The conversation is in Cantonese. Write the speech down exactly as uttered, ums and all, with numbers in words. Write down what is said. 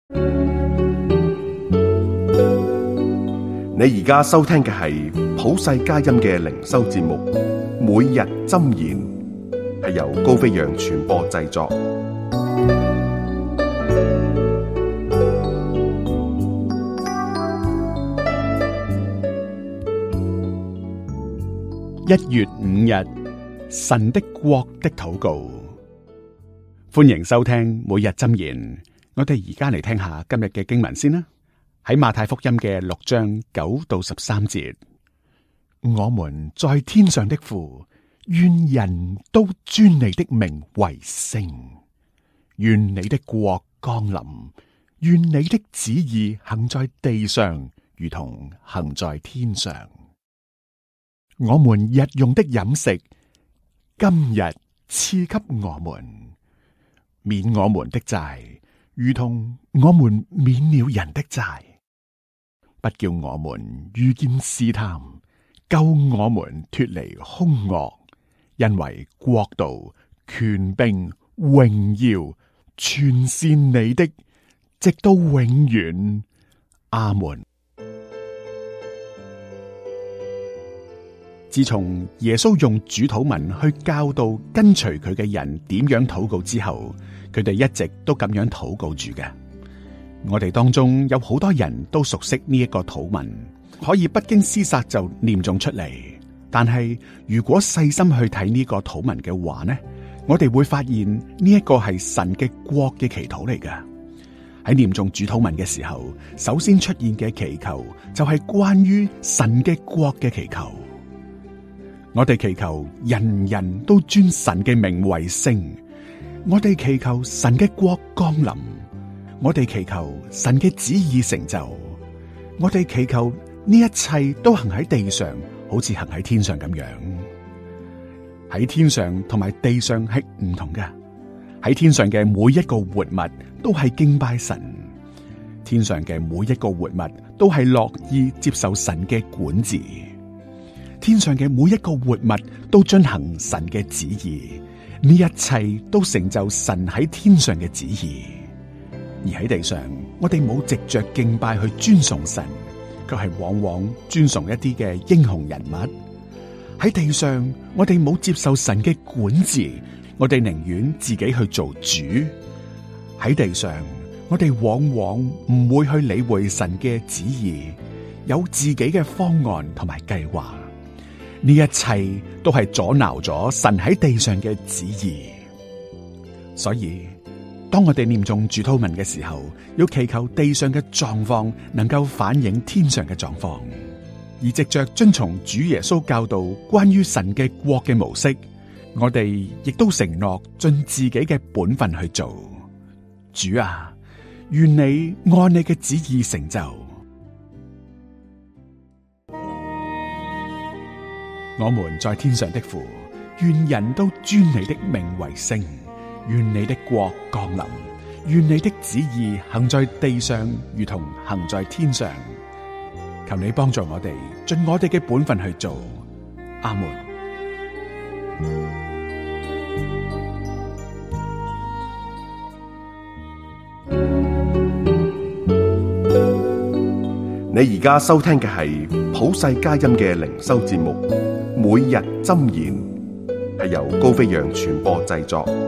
你而家收聽嘅係普世佳音嘅靈修節目，每日箴言，係由高飛揚傳播製作。 一月五日，神的國的禱告。歡迎收聽每日箴言。我哋而家嚟聽下今日嘅經文先啦。喺馬太福音嘅六章九到十三節，我們在天上的父，願人都尊你的名為聖，願你的國降臨，願你的旨意行在地上，如同行在天上。我們日用的飲食，今日賜給我們，免我們的債，如同我們免了人的債。不叫我們遇見試探，救我們脫離兇惡，因為國度、權柄、榮耀，全是你的，直到永遠。阿門。自從耶穌用主禱文去教導跟隨佢嘅人點樣禱告之後，佢哋一直都咁樣禱告住嘅。我哋當中有好多人都熟悉呢一個禱文，可以不經思索就念誦出嚟。但係如果細心去睇呢個禱文嘅話呢，我哋會發現呢一個係神嘅國嘅祈禱嚟㗎。喺念誦主禱文嘅時候，首先出現嘅祈求就係關於神嘅國嘅祈求。我哋祈求人人都尊神嘅名為聖，我哋祈求神嘅國降臨。我哋祈求神嘅旨意成就，我哋祈求呢一切都行喺地上，好似行喺天上咁樣。喺天上同埋地上係唔同嘅。喺天上嘅每一個活物都係敬拜神，天上嘅每一個活物都係樂意接受神嘅管治，天上嘅每一個活物都遵行神嘅旨意，呢一切都成就神喺天上嘅旨意。而喺地上，我哋冇藉着敬拜去尊崇神，卻係往往尊崇一啲嘅英雄人物。喺地上，我哋冇接受神嘅管治，我哋寧願自己去做主。喺地上，我哋往往唔會去理會神嘅旨意，有自己嘅方案同埋計劃。呢一切都係阻撓咗神喺地上嘅旨意。所以，當我哋念誦主禱文嘅時候，要祈求地上嘅狀況能夠反映天上嘅狀況，而藉着遵從主耶穌教導關於神嘅國嘅模式，我哋亦都承諾盡自己嘅本分去做。主啊，願你按你嘅旨意成就。我們在天上的父，願人都尊你的名為聖。願你的國降臨，願你的旨意行在地上，如同行在天上。求你幫助我哋，盡我哋嘅本分去做。阿門。 你而家收聽嘅係普世佳音嘅靈修節目，每日箴言，係由高飛揚傳播製作。